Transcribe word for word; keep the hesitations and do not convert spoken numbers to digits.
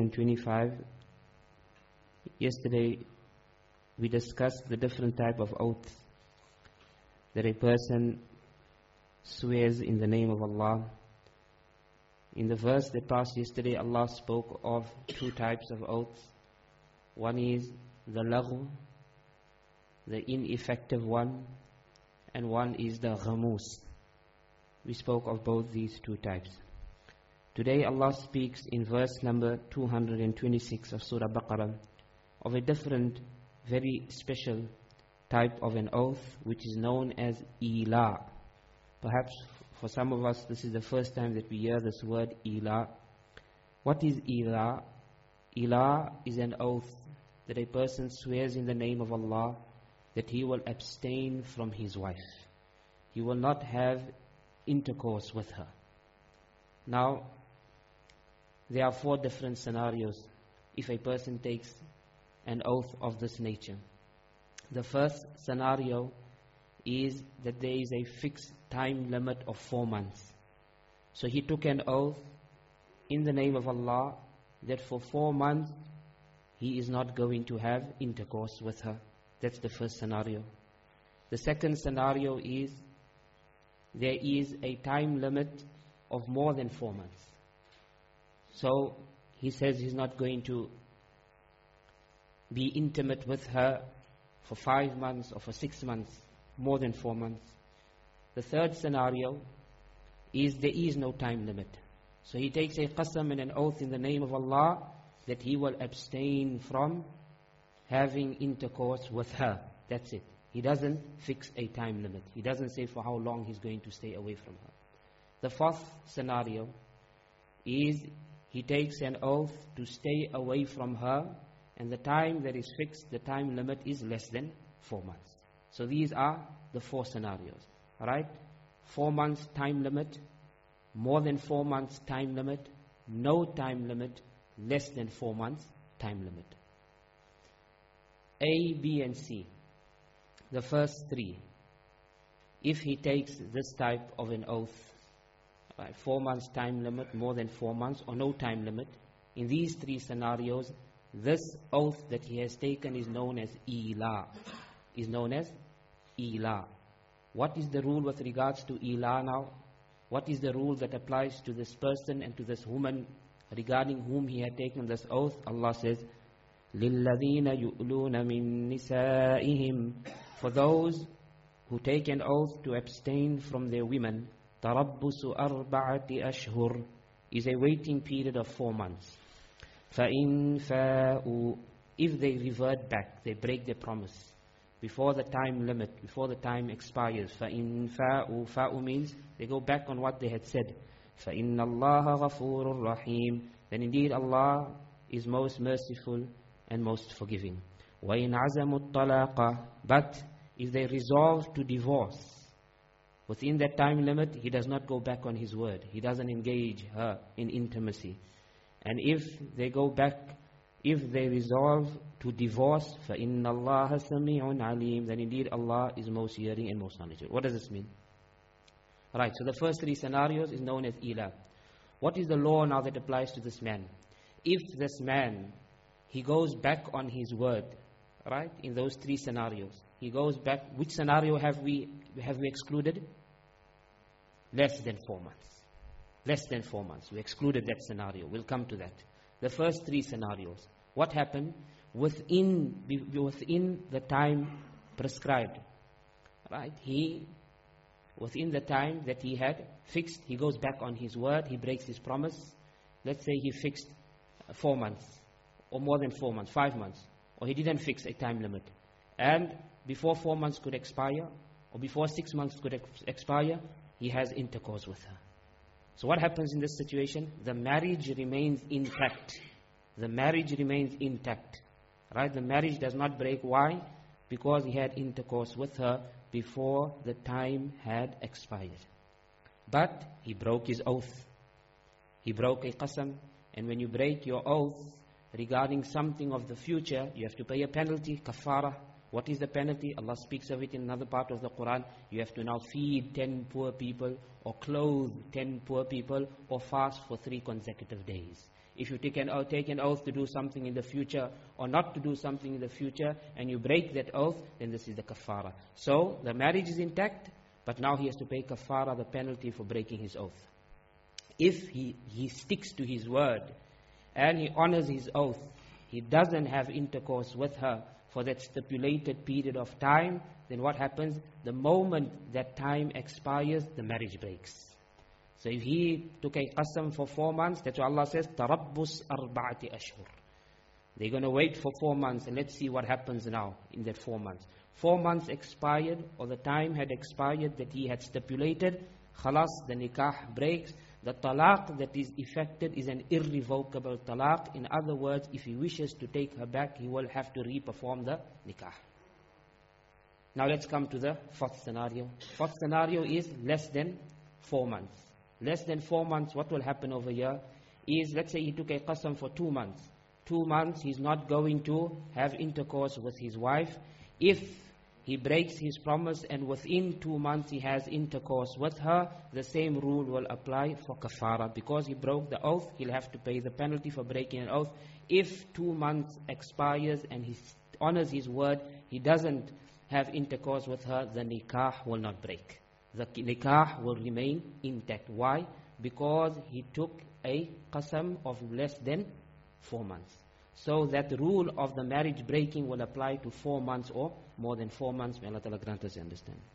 twenty-five. Yesterday we discussed the different type of oaths that a person swears in the name of Allah. In the verse that passed yesterday, Allah spoke of two types of oaths. One is the laghu, the ineffective one, and one is the ghamus. We spoke of both these two types. Today Allah speaks in verse number two hundred twenty-six of Surah Baqarah of a different, very special type of an oath which is known as ila. Perhaps for some of us this is the first time that we hear this word ila. What is ila? Ila is an oath that a person swears in the name of Allah that he will abstain from his wife. He will not have intercourse with her. Now, there are four different scenarios if a person takes an oath of this nature. The first scenario is that there is a fixed time limit of four months. So he took an oath in the name of Allah that for four months he is not going to have intercourse with her. That's the first scenario. The second scenario is there is a time limit of more than four months. So he says he's not going to be intimate with her for five months or for six months, more than four months. The third scenario is there is no time limit. So he takes a qasam and an oath in the name of Allah that he will abstain from having intercourse with her. That's it. He doesn't fix a time limit. He doesn't say for how long he's going to stay away from her. The fourth scenario is he takes an oath to stay away from her, and the time that is fixed, the time limit is less than four months. So these are the four scenarios. Alright? Four months time limit, more than four months time limit, no time limit, less than four months time limit. A, B, and C. The first three. If he takes this type of an oath, right, four months time limit, more than four months, or no time limit, in these three scenarios, this oath that he has taken is known as ila. Is known as ila. What is the rule with regards to ila now? What is the rule that applies to this person and to this woman regarding whom he had taken this oath? Allah says, لِلَّذِينَ يُؤْلُونَ مِن نِسَائِهِمْ. For those who take an oath to abstain from their women, تَرَبُّسُ أَرْبَعَةِ أَشْهُرٍ is a waiting period of four months. فَإِن فَاءُوا. If they revert back, they break their promise before the time limit, before the time expires. فَإِن فَاءُوا. فَاءُوا means they go back on what they had said. فَإِنَّ اللَّهَ غَفُورٌ رَحِيمٌ. Then indeed Allah is most merciful and most forgiving. وَإِنْ عَزَمُوا الطَّلَاقَ. But if they resolve to divorce within that time limit, he does not go back on his word. He doesn't engage her in intimacy. And if they go back, if they resolve to divorce, فَإِنَّ اللَّهَ سَمِيعٌ عَلِيمٌ. Then indeed Allah is most hearing and most knowledgeable. What does this mean? Right, so the first three scenarios is known as ila. What is the law now that applies to this man? If this man, he goes back on his word, right, in those three scenarios, he goes back, which scenario have we have we excluded? Less than four months. Less than four months. We excluded that scenario. We'll come to that. The first three scenarios. What happened? Within, within the time prescribed, right, he, within the time that he had fixed, he goes back on his word, he breaks his promise. Let's say he fixed four months, or more than four months, five months, or he didn't fix a time limit. And before four months could expire, or before six months could ex expire, he has intercourse with her. So what happens in this situation? The marriage remains intact. The marriage remains intact. Right? The marriage does not break. Why? Because he had intercourse with her before the time had expired. But he broke his oath. He broke a qasam. And when you break your oath regarding something of the future, you have to pay a penalty, kafara. What is the penalty? Allah speaks of it in another part of the Quran. You have to now feed ten poor people, or clothe ten poor people, or fast for three consecutive days. If you take an, oath, take an oath to do something in the future or not to do something in the future, and you break that oath, then this is the kafara. So the marriage is intact, but now he has to pay kafara, the penalty for breaking his oath. If he, he sticks to his word and he honors his oath, he doesn't have intercourse with her for that stipulated period of time, then what happens? The moment that time expires, the marriage breaks. So if he took a qasam for four months, that's what Allah says, tarabbus arba'ati ashhur. They're going to wait for four months, and let's see what happens now in that four months. Four months expired, or the time had expired that he had stipulated, khalas, the nikah breaks. The talaq that is effected is an irrevocable talaq. In other words, if he wishes to take her back, he will have to re-perform the nikah. Now let's come to the fourth scenario. Fourth scenario is less than four months. Less than four months, what will happen over here is, let's say he took a qasam for two months. Two months, he's not going to have intercourse with his wife. If he breaks his promise and within two months he has intercourse with her, the same rule will apply for kafara. Because he broke the oath, he'll have to pay the penalty for breaking an oath. If two months expires and he honors his word, he doesn't have intercourse with her, the nikah will not break. The nikah will remain intact. Why? Because he took a qasam of less than four months. So that rule of the marriage breaking will apply to four months or more than four months. May Allah Ta'ala grant us understand.